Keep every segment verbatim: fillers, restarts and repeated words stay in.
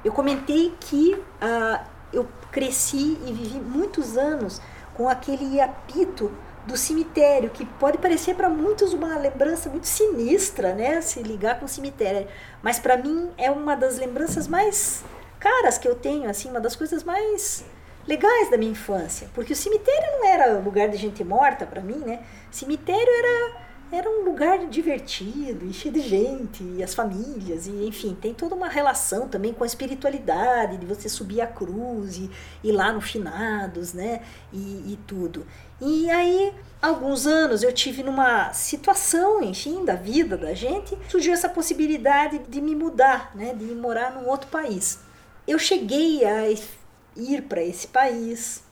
Eu comentei que uh, eu cresci e vivi muitos anos com aquele apito do cemitério, que pode parecer para muitos uma lembrança muito sinistra, né, se ligar com o cemitério, mas para mim é uma das lembranças mais caras que eu tenho, assim, uma das coisas mais legais da minha infância, porque o cemitério não era lugar de gente morta para mim, né, cemitério era era um lugar divertido e cheio de gente, e as famílias, e enfim, tem toda uma relação também com a espiritualidade, de você subir a cruz e ir lá no finados, né, e, e tudo. E aí, alguns anos eu tive numa situação, enfim, da vida da gente, surgiu essa possibilidade de me mudar, né, de ir morar num outro país. Eu cheguei a ir para esse país,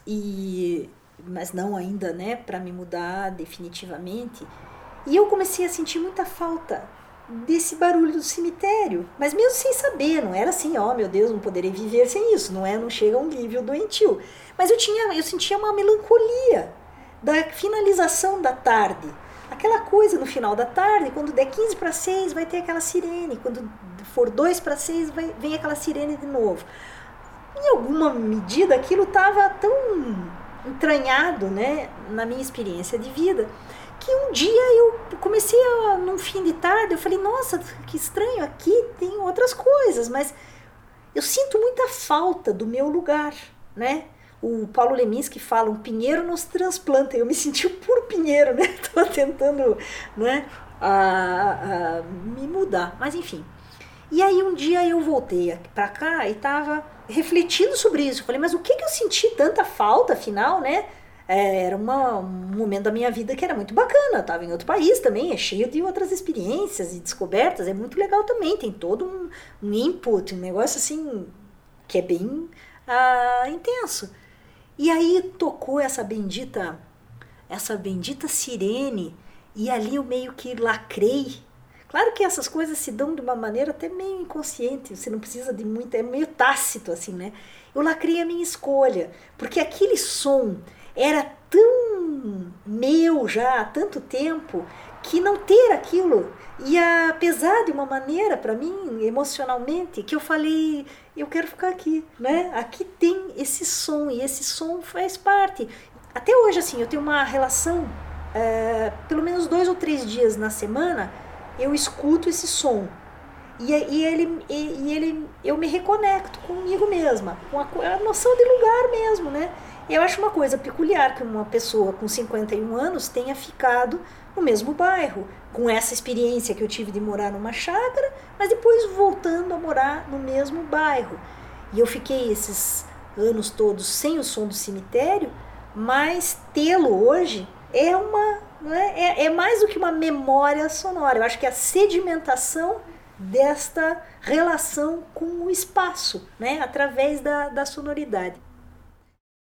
e, mas não ainda, né, para me mudar definitivamente. E eu comecei a sentir muita falta desse barulho do cemitério, mas mesmo sem saber, não era assim, ó, oh, meu Deus, não poderei viver sem isso, não é, não chega a um nível doentio. Mas eu tinha, eu sentia uma melancolia da finalização da tarde. Aquela coisa no final da tarde, quando der quinze para seis, vai ter aquela sirene, quando for dois para seis, vai, vem aquela sirene de novo. Em alguma medida, aquilo estava tão entranhado, né, na minha experiência de vida, que um dia eu comecei, a, num fim de tarde, eu falei, nossa, que estranho, aqui tem outras coisas, mas eu sinto muita falta do meu lugar, né? O Paulo Leminski fala, um pinheiro nos transplanta, eu me senti um puro pinheiro, né? Estava tentando, né, a, a me mudar, mas enfim. E aí um dia eu voltei para cá e estava refletindo sobre isso, eu falei, mas o que, que eu senti tanta falta, afinal, né? É, era uma, um momento da minha vida que era muito bacana, eu estava em outro país também, é cheio de outras experiências e descobertas, é muito legal também, tem todo um, um input, um negócio assim, que é bem ah, intenso. E aí tocou essa bendita, essa bendita sirene, e ali eu meio que lacrei. Claro que essas coisas se dão de uma maneira até meio inconsciente, você não precisa de muito, é meio tácito assim, né? Eu lacrei a minha escolha, porque aquele som era tão meu já há tanto tempo que não ter aquilo ia pesar de uma maneira para mim, emocionalmente, que eu falei, eu quero ficar aqui, né? Aqui tem esse som e esse som faz parte. Até hoje, assim, eu tenho uma relação, é, pelo menos dois ou três dias na semana, eu escuto esse som. E, e, ele, e, e ele, eu me reconecto comigo mesma, com a, a noção de lugar mesmo, né? Eu acho uma coisa peculiar que uma pessoa com cinquenta e um anos tenha ficado no mesmo bairro, com essa experiência que eu tive de morar numa chácara, mas depois voltando a morar no mesmo bairro. E eu fiquei esses anos todos sem o som do cemitério, mas tê-lo hoje é, uma, né, é, é mais do que uma memória sonora. Eu acho que é a sedimentação desta relação com o espaço, né, através da, da sonoridade.